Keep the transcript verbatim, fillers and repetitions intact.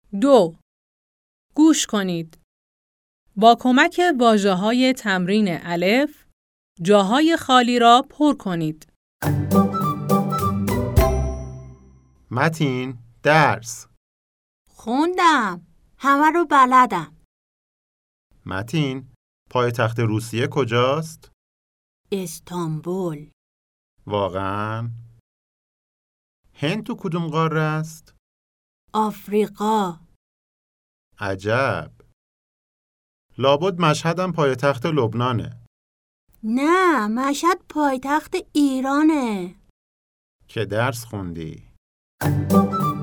دو. گوش کنید. با کمک واژه‌های تمرین الف، جاهای خالی را پر کنید. متین، درس. خوندم. همه رو بلدم. متین، پایتخت روسیه کجاست؟ استانبول. واقعاً؟ هند تو کدوم قاره است؟ آفریقا. عجب. لابد مشهدم پایتخت لبنانه. نه، مشهد پایتخت ایرانه. که درس خوندی.